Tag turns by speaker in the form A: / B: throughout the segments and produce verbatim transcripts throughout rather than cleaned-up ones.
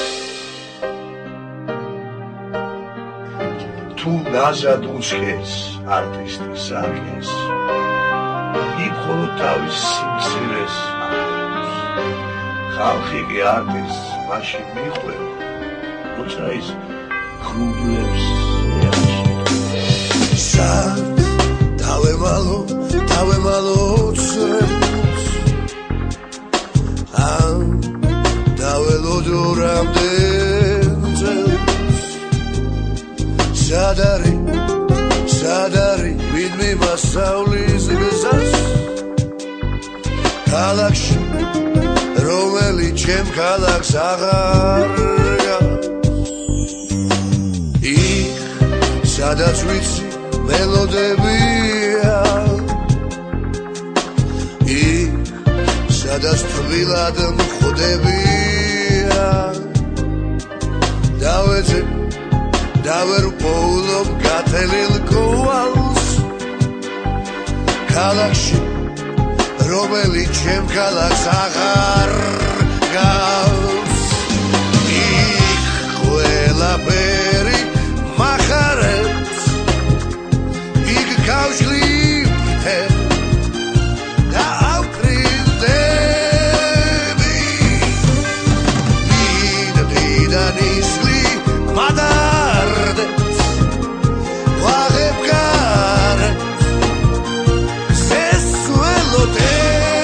A: თუ ნაზად უსხეს არტისტის სახეს იქ მხოლოდ თავის სიმცირეს ახლავს ხალხი კი არტისტს მაშინ მიხვდება როცა ის ხრუბლებს ეაშით სად დავემალო დავემალო ცრემლს ან დაველოდო რამდენ წელს სად არის სად არის ვინმე მასავლის გზას ქალაქში რომელიც ჩემ ქალაქს აღარ იქ სადაც ვიცი მელოდებია იქ სადაც თბილად მხვდებია დავეძებ და ვერ ვპოულობ გათელილ კვალს ქალაქში რომელიც ჩემ ქალაქს აღარ გავს იქ ყველაფერი მახარებს იქ გავშლიფთე და ავკრივდები დიდ დიდად ისლი მადარდებს ვაღებ გარეთ ზესველოდები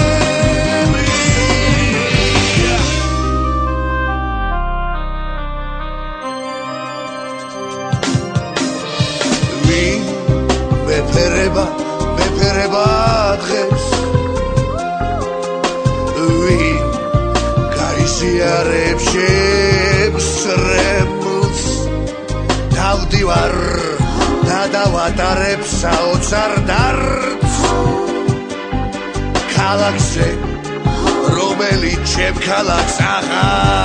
A: ვინ მეფერება მეფერება დღეს ვინ გაიზიარებს შემსრემლს დავდივარ და დავატარებ საოცარ დარდს ქალაქზე რომელიც ჩემ ქალაქს აღარ